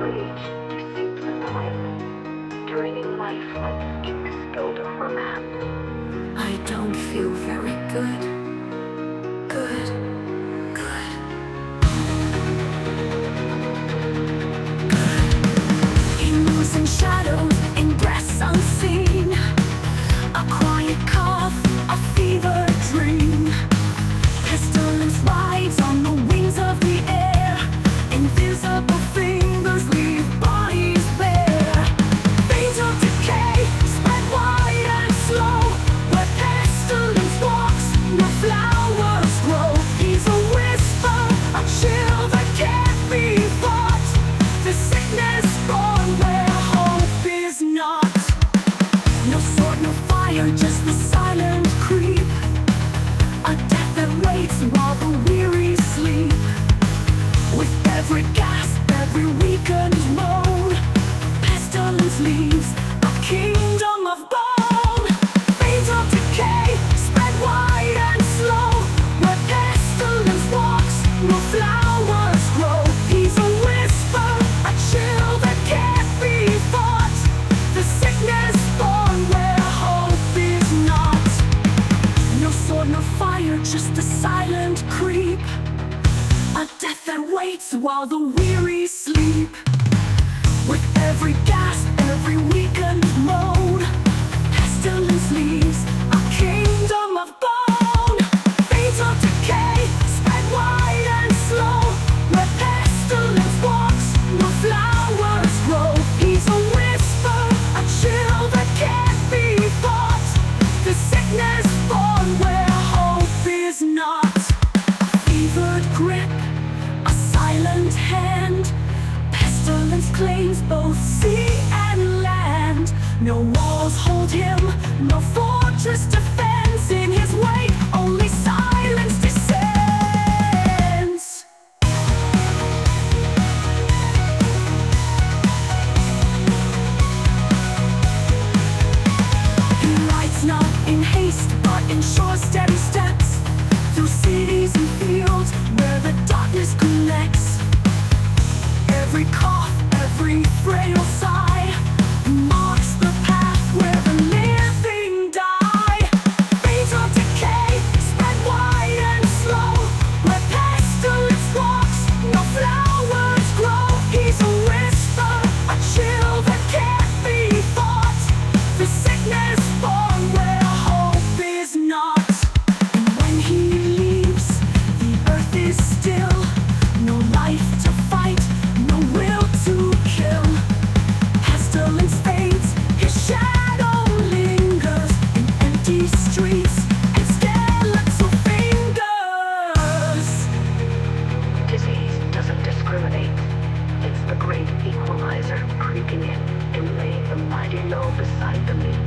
rage seeps in quietly, draining life like ink spilled over map. I don't feel very good. Good. He moves in shadows, in breaths unseen. A quiet cough, a fever dream. Pestilence rides on the wings of the air. Invisible fingers leave bodies bare. Veins of decay spread wide and slow. Where pestilence walks, no flowers grow. He's a whisper, a chill that can't be fought. The sickness born where hope is not. No sword, no fire, just the silent creep. A death that waits while the weary sleep. With every gasp, every weakened moan, pestilence leaves a kingdom of bone. Veins of decay spread wide and slow. Where pestilence walks, no flowers grow. He's a whisper, a chill that can't be fought. The sickness born where hope is not. No sword, no fire, just a silent creep. A death that waits while the weary sleep. With every gasp, every weakened moan, pestilence leaves a kingdom of bone. Veins of decay spread wide and slow. Where pestilence walks, no flowers grow. He's a whisper, a chill that can't be fought. The sickness born where hope is not. A fevered grip, a silent hand. Pestilence claims both sea and land. No walls hold him, no fortress defends. In his way, only silence descends. He rides not in haste, but in sure steady steps. Through cities and fields where the darkness collects. Every cough, every frail sigh marks the path where the living die. Veins of decay spread wide and slow. Where pestilence walks, no flowers grow. He's a whisper, a chill that can't be fought. The sickness born where hope is not. And when he leaves, the earth is still. No life to fight, no will to kill. Pestilence fades, his shadow lingers in empty streets and skeletal fingers. Disease doesn't discriminate. It's the great equalizer creeping in and laying the mighty low beside the meek.